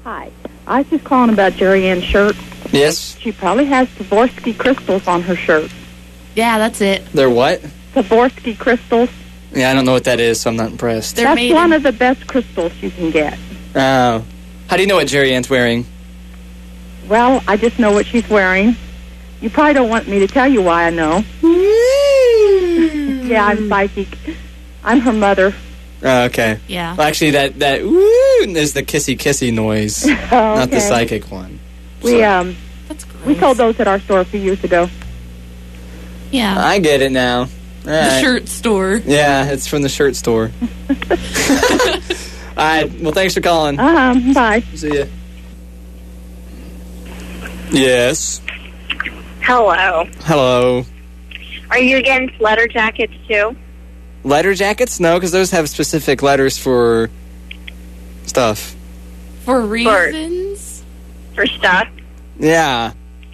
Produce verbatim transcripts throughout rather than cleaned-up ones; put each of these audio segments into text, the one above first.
Hi. I was just calling about Jerry Ann's shirt. Yes? She probably has Swarovski crystals on her shirt. Yeah, that's it. They're what? Swarovski crystals. Yeah, I don't know what that is, so I'm not impressed. They're That's made one in- of the best crystals you can get. Oh. How do you know what Jerry Ann's wearing? Well, I just know what she's wearing. You probably don't want me to tell you why I know. Yeah, I'm psychic. I'm her mother. Oh, okay. Yeah. Well, actually, that, that woo is the kissy-kissy noise, Oh, not the okay. psychic one. We So- um That's great. we sold those at our store a few years ago. Yeah. I get it now. All the right. shirt store. Yeah, it's from the shirt store. All right. Well, thanks for calling. Uh-huh. Bye. See ya. Yes. Hello. Hello. Are you against letter jackets too? Letter jackets? No, because those have specific letters for stuff. For reasons? For stuff? Yeah.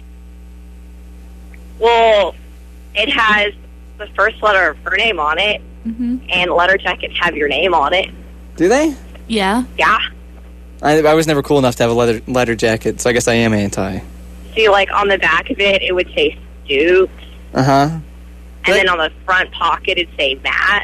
Well, it has the first letter of her name on it, Mm-hmm. and letter jackets have your name on it. Do they? Yeah. Yeah. I, I was never cool enough to have a leather letter jacket, so I guess I am anti. See, like, on the back of it, it would say Stoops, Uh-huh. and Good. then on the front pocket, it'd say Matt.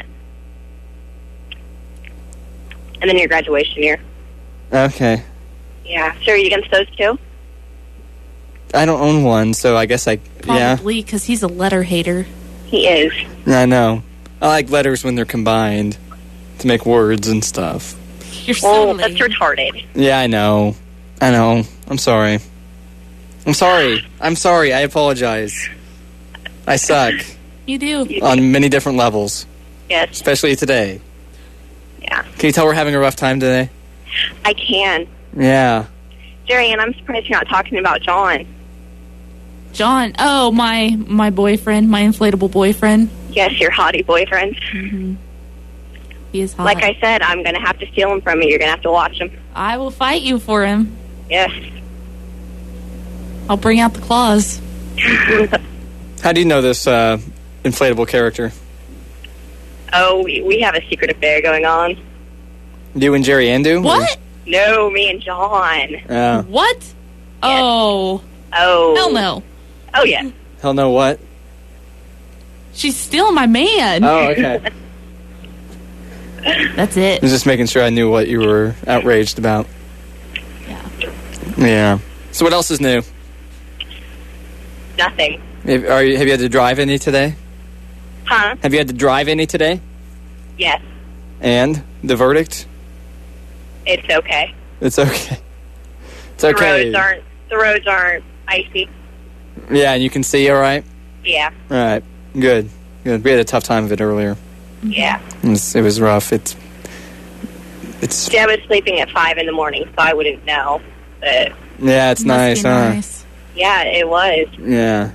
And then your graduation year. Okay. Yeah. So are you against those two? I don't own one, so I guess I... Yeah. Probably because he's a letter hater. He is. I know. I like letters when they're combined to make words and stuff. You're so Well, lame. that's retarded. Yeah, I know. I know. I'm sorry. I'm sorry. I'm sorry. I apologize. I suck You do. on many different levels, Yes. especially today. Yeah. Can you tell we're having a rough time today? I can. Yeah. Jerry, and I'm surprised you're not talking about John. John. Oh, my my boyfriend, my inflatable boyfriend. Yes, your hottie boyfriend. Mm-hmm. He is hot. Like I said, I'm going to have to steal him from you. You're going to have to watch him. I will fight you for him. Yes. I'll bring out the claws. How do you know this uh, inflatable character? Oh, we, we have a secret affair going on. You and Jerry Ann do? What? No, me and John. Oh. What? Oh. Oh. Hell no. Oh, yeah. Hell no what? She's still my man. Oh, okay. That's I it. was just making sure I knew what you were outraged about. Yeah. Yeah. So what else is new? Nothing. Have, are you, have you had to drive any today? Huh? Have you had to drive any today? Yes. And the verdict? It's okay. It's okay. It's The okay. roads aren't, the roads aren't icy. Yeah, and you can see all right? Yeah. All right. Good. Good. We had a tough time of it earlier. Yeah. It was, it was rough. It's... It's... See, I was sleeping at five in the morning, so I wouldn't know. But, Yeah, it's Must nice, be huh? nice. yeah, it was. Yeah.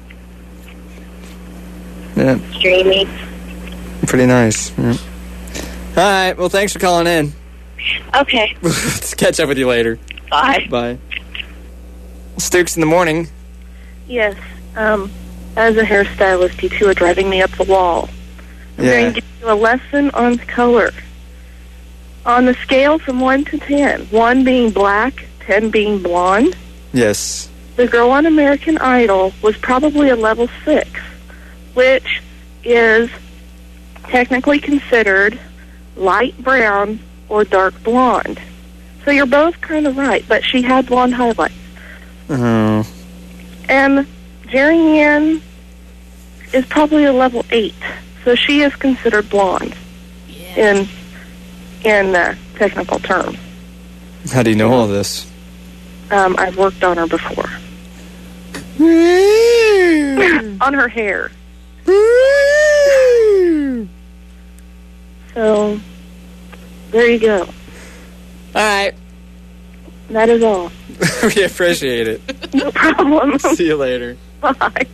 Yeah, Streamy. pretty nice. Yeah. All right. Well, thanks for calling in. Okay. Let's catch up with you later. Bye. Bye. Stooks in the morning. Yes. Um, as a hairstylist, you two are driving me up the wall. I'm Yeah. going to give you a lesson on color. On the scale from one to ten, one being black, ten being blonde, Yes. the girl on American Idol was probably a level six, which is technically considered light brown or dark blonde. So you're both kind of right, but she had blonde highlights. Oh. And Jerry Ann is probably a level eight, so she is considered blonde Yeah. in in uh, technical terms. How do you know all this? Um, I've worked on her before. On her hair. So, there you go. All right. That is all. We appreciate it. No problem. See you later. Bye.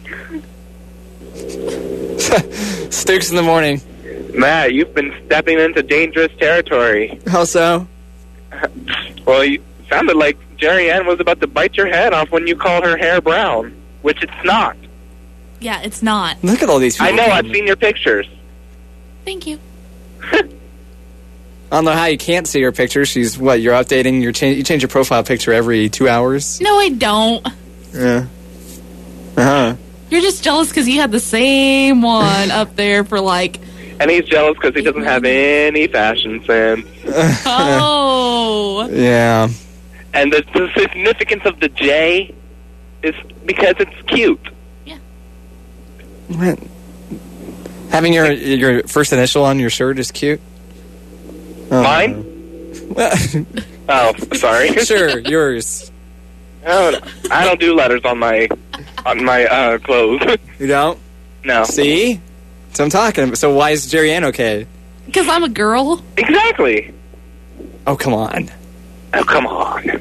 Stooks in the morning. Matt, you've been stepping into dangerous territory. How so? Well, you sounded like Jerry Ann was about to bite your head off when you called her hair brown, which it's not. Yeah, it's not. Look at all these people. I know, I've seen your pictures. Thank you. I don't know how you can't see her picture. She's, what, you're updating, your cha- you change your profile picture every two hours? No, I don't. Yeah. Uh-huh. You're just jealous because you had the same one up there for like... And he's jealous because he doesn't have any fashion sense. Oh. Yeah. And the, the significance of the J is because it's cute. Yeah. What? Having your your first initial on your shirt is cute? Oh. Mine? Well, Oh, sorry. sure, yours. Oh, no. I don't do letters on my on my uh, clothes. You don't? No. See? That's what I'm talking about. So why is Jerry Ann okay? Because I'm a girl. Exactly. Oh, come on. Oh, come on.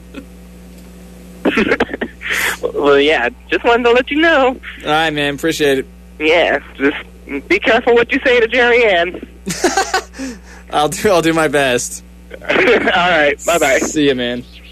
Well, yeah, just wanted to let you know. All right, man. Appreciate it. Yeah, just be careful what you say to Jerry Ann. I'll do. I'll do my best. All right, bye-bye. See you, man.